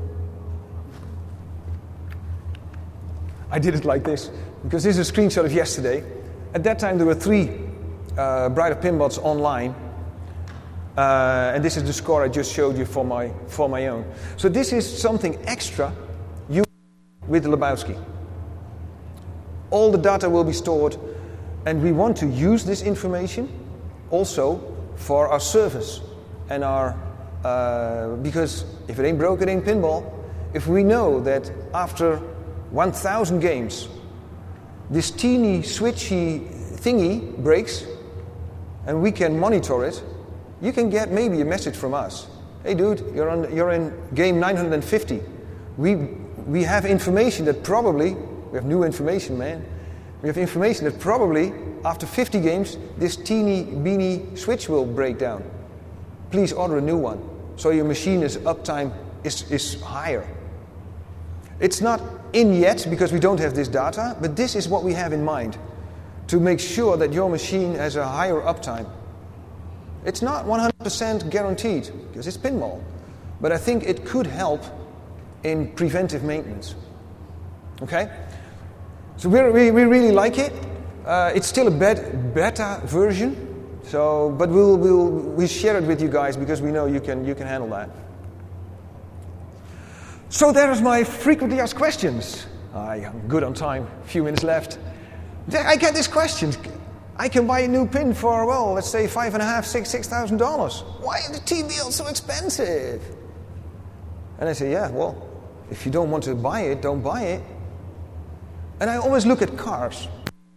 I did it like this, because this is a screenshot of yesterday. At that time, there were 3 Bride of Pinballs online. And this is the score I just showed you for my own. So this is something extra with Lebowski. All the data will be stored, and we want to use this information also for our service and our because if it ain't broke, it ain't pinball. If we know that after 1,000 games, this teeny switchy thingy breaks, and we can monitor it. You can get maybe a message from us. Hey dude, you're in game 950. We have information that probably, we have new information, man. We have information that probably after 50 games, this teeny beany switch will break down. Please order a new one. So your machine's uptime is higher. It's not in yet because we don't have this data, but this is what we have in mind to make sure that your machine has a higher uptime. It's not 100% guaranteed, because it's pinball. But I think it could help in preventive maintenance. Okay? So we really like it. It's still a beta version. But we'll share it with you guys because we know you can handle that. So there is my frequently asked questions. I'm good on time. A few minutes left. I get these questions. I can buy a new pin for, well, let's say $5,500, $6,000. Why are the TBL so expensive? And I say, yeah, well, if you don't want to buy it, don't buy it. And I always look at cars.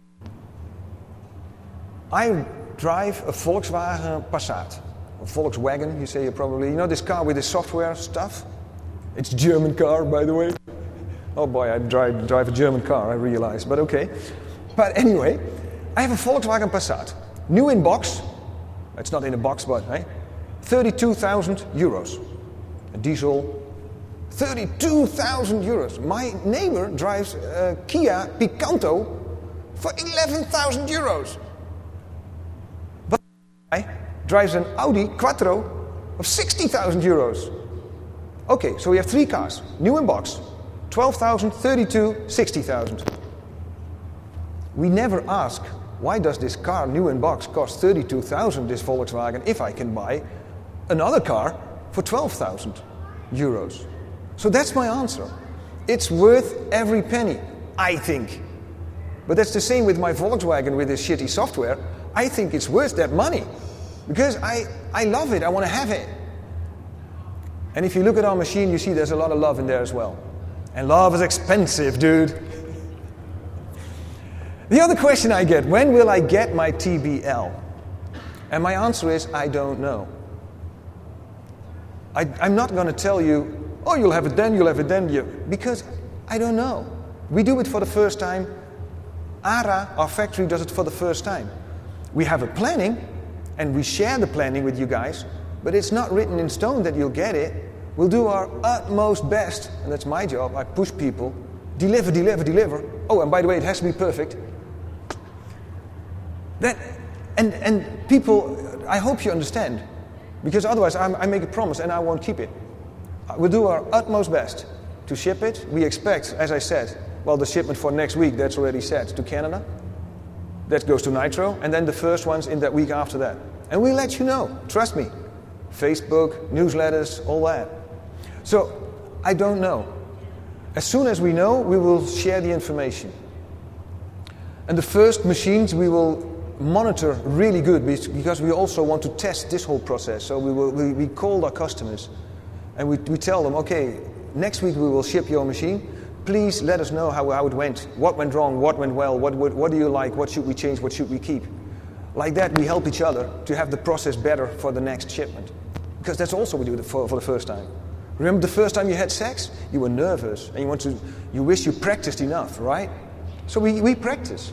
I drive a Volkswagen Passat. A Volkswagen, you say probably. You know this car with the software stuff? It's a German car, by the way. Oh boy, I drive a German car, I realize, but okay. But anyway, I have a Volkswagen Passat. New in box. It's not in a box, but, hey? 32,000 euros. A diesel. 32,000 euros. My neighbor drives a Kia Picanto for 11,000 euros. But I drives an Audi Quattro of 60,000 euros. Okay, so we have 3 cars. New in box. 12,000, 32, 60,000. We never ask, why does this car, new in box, cost 32,000, this Volkswagen, if I can buy another car for 12,000 euros? So that's my answer. It's worth every penny, I think. But that's the same with my Volkswagen with this shitty software. I think it's worth that money. Because I love it, I want to have it. And if you look at our machine, you see there's a lot of love in there as well. And love is expensive, dude. The other question I get, when will I get my TBL? And my answer is, I don't know. I'm not going to tell you, oh, you'll have it then, because I don't know. We do it for the first time. ARA, our factory, does it for the first time. We have a planning, and we share the planning with you guys, but it's not written in stone that you'll get it. We'll do our utmost best, and that's my job. I push people. Deliver, deliver, deliver. Oh, and by the way, it has to be perfect. And people, I hope you understand, because otherwise I make a promise and I won't keep it. We'll do our utmost best to ship it. We expect, as I said, well, the shipment for next week, that's already set to Canada. That goes to Nitro, and then the first ones in that week after that. And we'll let you know, trust me. Facebook, newsletters, all that. So, I don't know. As soon as we know, we will share the information. And the first machines we will monitor really good, because we also want to test this whole process. So we called our customers and we tell them, okay, next week we will ship your machine. Please let us know how it went. What went wrong, what went well, what do you like, what should we change, what should we keep. Like that we help each other to have the process better for the next shipment. Because that's also what we do for the first time. Remember the first time you had sex? You were nervous and you wish you practiced enough, right? So we practice.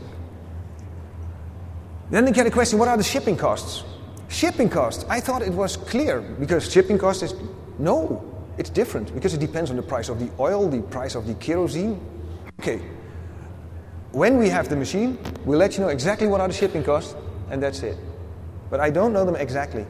Then they get a question, what are the shipping costs? Shipping costs, I thought it was clear, because shipping costs is, no, it's different, because it depends on the price of the oil, the price of the kerosene. Okay, when we have the machine, we'll let you know exactly what are the shipping costs, and that's it. But I don't know them exactly.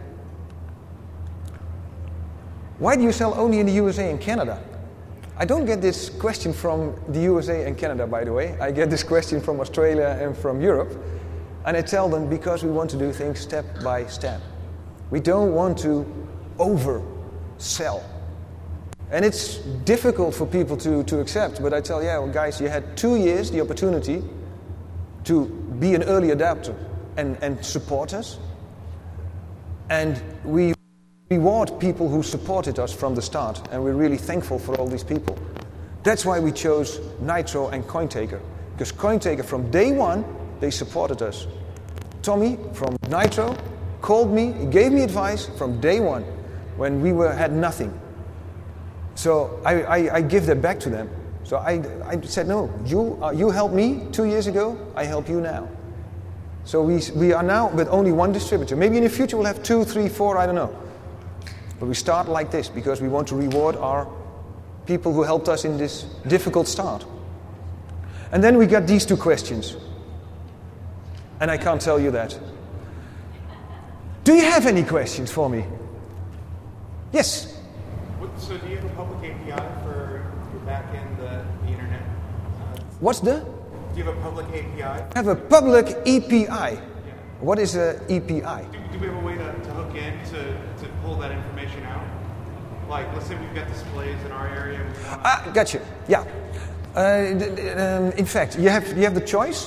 Why do you sell only in the USA and Canada? I don't get this question from the USA and Canada, by the way. I get this question from Australia and from Europe. And I tell them, because we want to do things step by step. We don't want to oversell. And it's difficult for people to accept, but I tell, yeah, well, guys, you had 2 years the opportunity to be an early adapter and support us. And we reward people who supported us from the start, and we're really thankful for all these people. That's why we chose Nitro and CoinTaker, because CoinTaker from day one, they supported us. Tommy from Nitro called me, he gave me advice from day one when we had nothing. So I give that back to them. So I said, no, you helped me 2 years ago, I help you now. So we are now with only one distributor. Maybe in the future we'll have 2, 3, 4, I don't know. But we start like this because we want to reward our people who helped us in this difficult start. And then we got these 2 questions. And I can't tell you that. Do you have any questions for me? Yes? So do you have a public API for your back-end, the internet? What's the? Do you have a public API? I have a public API. Yeah. What is an API? Do we have a way to hook in to pull that information out? Like, let's say we've got displays in our area. Gotcha. Yeah. In fact, you have the choice.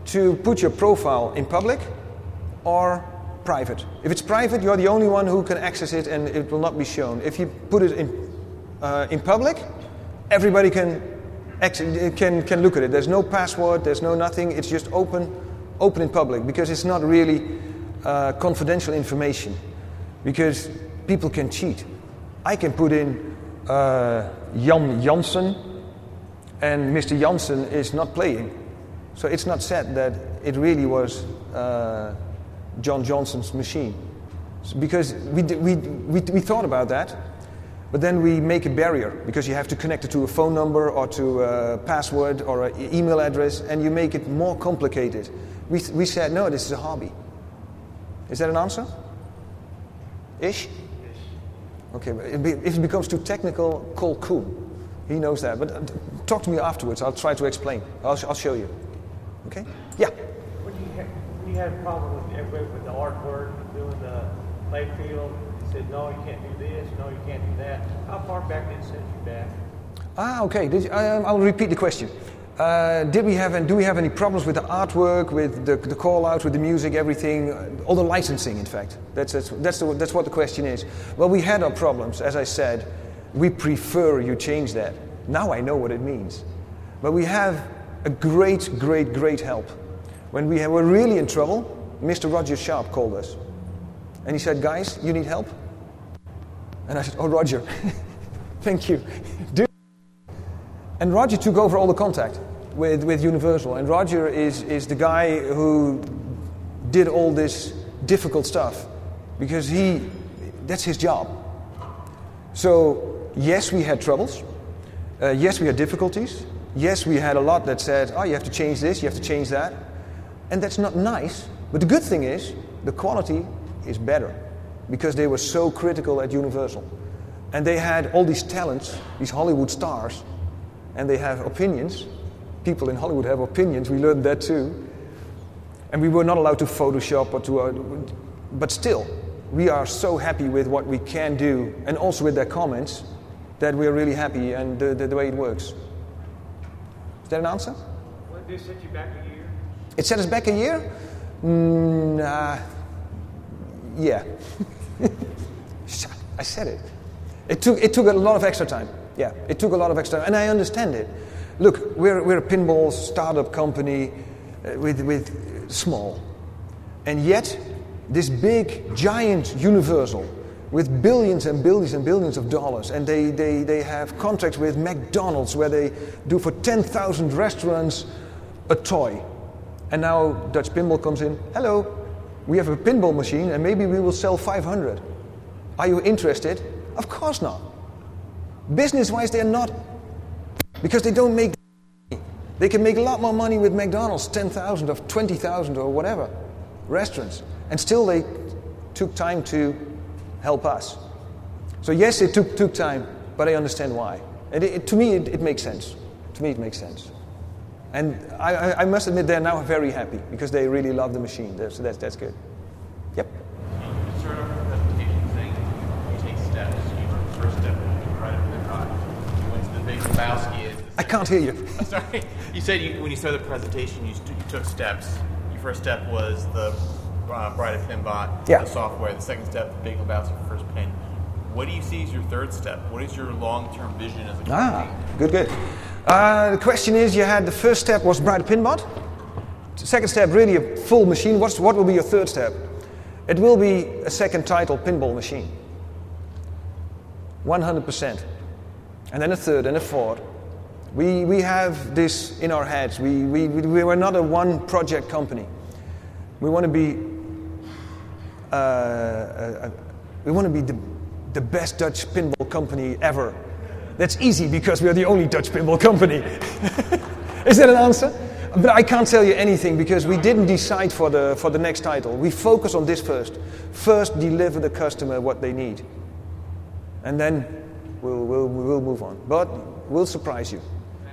to put your profile in public or private. If it's private, you're the only one who can access it and it will not be shown. If you put it in public, everybody can look at it. There's no password, there's no nothing. It's just open in public because it's not really confidential information. Because people can cheat. I can put in Jan Jansen, and Mr. Jansen is not playing. So it's not said that it really was John Johnson's machine. Because we thought about that, but then we make a barrier because you have to connect it to a phone number or to a password or an email address, and you make it more complicated. We said, no, this is a hobby. Is that an answer? Ish? Okay, but if it becomes too technical, call Koen. He knows that. But talk to me afterwards. I'll try to explain. I'll show you. Okay? Yeah. When you had a problem with the artwork, doing the playfield, you said, no, you can't do this, no, you can't do that. How far back did it set you back? Okay. I'll repeat the question. Do we have any problems with the artwork, with the call-out, with the music, everything, all the licensing, in fact? That's what the question is. Well, we had our problems. As I said, we prefer you change that. Now I know what it means. But we have a great help. When we were really in trouble, Mr. Roger Sharp called us. And he said, guys, you need help? And I said, oh, Roger, thank you. And Roger took over all the contact with Universal. And Roger is the guy who did all this difficult stuff. Because that's his job. So, yes, we had troubles. Yes, we had difficulties. Yes, we had a lot that said, oh, you have to change this, you have to change that. And that's not nice. But the good thing is, the quality is better. Because they were so critical at Universal. And they had all these talents, these Hollywood stars. And they have opinions. People in Hollywood have opinions. We learned that too. And we were not allowed to Photoshop or to... but still, we are so happy with what we can do. And also with their comments, that we're really happy and the way it works. Is that an answer? Well, did it set you back a year? It set us back a year? Yeah. I said it. It took a lot of extra time. Yeah, it took a lot of extra time. And I understand it. Look, we're a pinball startup company with small. And yet, this big, giant Universal with billions and billions and billions of dollars. And they have contracts with McDonald's where they do for 10,000 restaurants a toy. And now Dutch Pinball comes in. Hello, we have a pinball machine and maybe we will sell 500. Are you interested? Of course not. Business-wise, they're not. Because they don't make money. They can make a lot more money with McDonald's, 10,000 or 20,000 or whatever, restaurants. And still they took time to help us. So yes, it took time, but I understand why. And to me, it makes sense. To me, it makes sense. And I must admit, they're now very happy because they really love the machine. So that's good. Yep. You start off the presentation saying you take steps. Your first step is to right up the rock. You went to the Big Lebowski. I can't hear you. Sorry. You said when you started the presentation, you took steps. Your first step was the Bride of Pinbot, the software. The second step, the Big Lebowski first pin. What do you see as your third step? What is your long-term vision as a company? Good. The question is, you had the first step was Bride of Pinbot. The second step, really a full machine. What will be your third step? It will be a second title pinball machine. 100%. And then a third and a fourth. We have this in our heads. We were not a one project company. We want to be the best Dutch pinball company ever. That's easy because we are the only Dutch pinball company. Is that an answer? But I can't tell you anything because we didn't decide for the next title. We focus on this first. First, deliver the customer what they need, and then we'll move on. But we'll surprise you.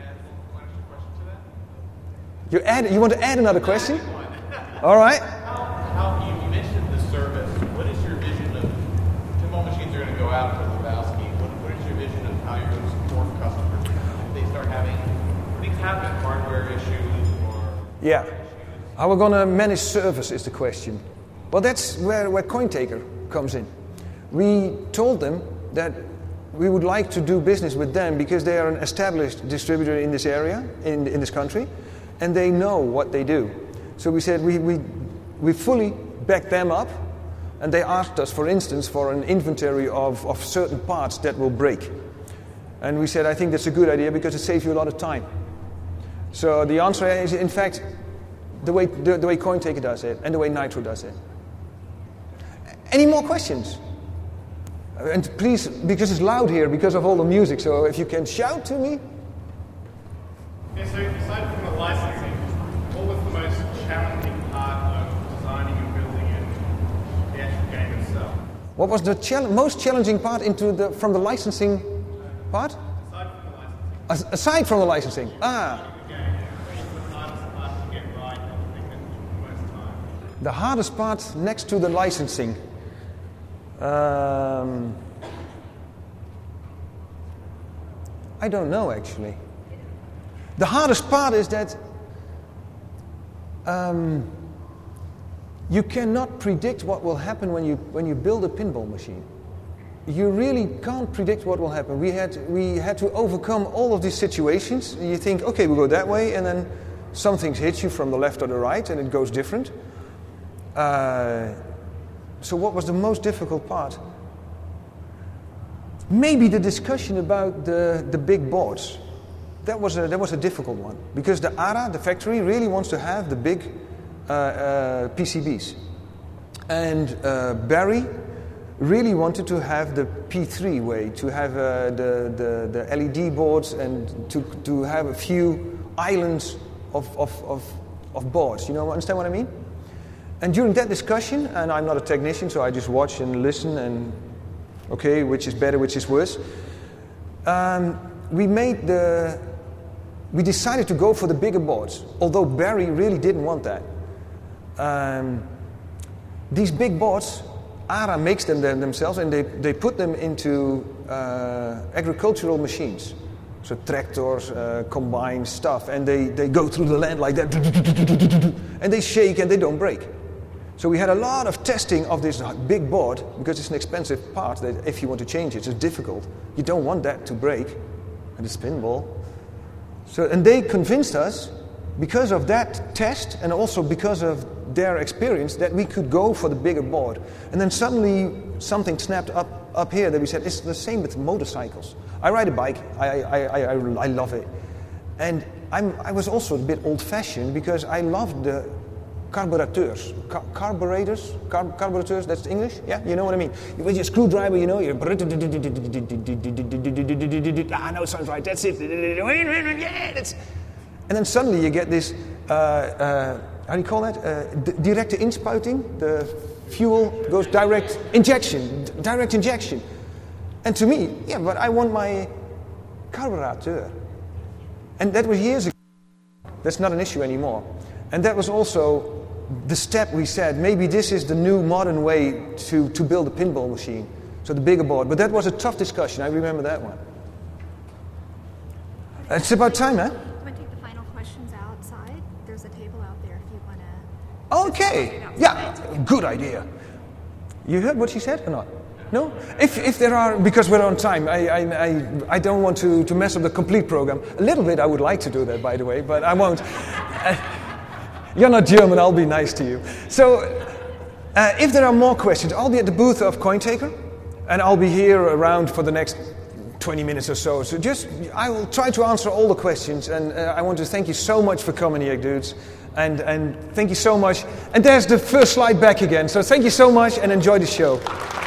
You want to add another question? All right. How you mentioned the service. What is your vision of pinball machines are going to go out to Lebowski? What is your vision of how you're going to support customers if they start having things happen, hardware issues or issues? How we're going to manage service is the question. Well, that's where CoinTaker comes in. We told them that we would like to do business with them because they are an established distributor in this area, in this country, and they know what they do. So we said we fully back them up, and they asked us, for instance, for an inventory of certain parts that will break. And we said, I think that's a good idea because it saves you a lot of time. So the answer is, in fact, the way CoinTaker does it and the way Nitro does it. Any more questions? And please, because it's loud here because of all the music, so if you can shout to me. Yeah, so aside from the licensing, what was the most challenging part of designing and building the actual game itself? What was the most challenging part from the licensing part? Aside from the licensing. Aside from the licensing. The hardest part next to the licensing. I don't know, actually. The hardest part is that you cannot predict what will happen when you build a pinball machine. You really can't predict what will happen. We had to overcome all of these situations. You think, okay, we'll go that way, and then something hits you from the left or the right, and it goes different. So what was the most difficult part? Maybe the discussion about the big boards. That was a difficult one because the ARA, the factory, really wants to have the big PCBs, and Barry really wanted to have the P3 way, to have the LED boards and to have a few islands of boards. You know, understand what I mean? And during that discussion, and I'm not a technician, so I just watch and listen and, okay, which is better, which is worse. We decided to go for the bigger boards, although Barry really didn't want that. These big boards, ARA makes them themselves, and they put them into agricultural machines. So tractors, combine stuff, and they go through the land like that, and they shake and they don't break. So we had a lot of testing of this big board, because it's an expensive part that if you want to change it, it's difficult. You don't want that to break, and it's pinball. So, and they convinced us, because of that test, and also because of their experience, that we could go for the bigger board. And then suddenly something snapped up here that we said, it's the same with motorcycles. I ride a bike, I love it. And I was also a bit old-fashioned, because I loved the carburators, carburators, that's English? Yeah, you know what I mean? With your screwdriver, you know, you're no, it sounds right, that's it. Yeah, and then suddenly you get this, how do you call that? Direct inspouting, the fuel goes direct injection. And to me, yeah, but I want my carburetor. And that was years ago. That's not an issue anymore. And that was also the step we said, maybe this is the new modern way to build a pinball machine. So the bigger board. But that was a tough discussion. I remember that one. It's about time, huh? You want to take the final questions outside? There's a table out there if you want to... Okay. Yeah, good idea. You heard what she said or not? No? If there are, because we're on time, I don't want to mess up the complete program. A little bit I would like to do that, by the way, but I won't. You're not German, I'll be nice to you. So, if there are more questions, I'll be at the booth of CoinTaker, and I'll be here around for the next 20 minutes or so. So I will try to answer all the questions, and I want to thank you so much for coming here, dudes. And thank you so much. And there's the first slide back again. So thank you so much, and enjoy the show.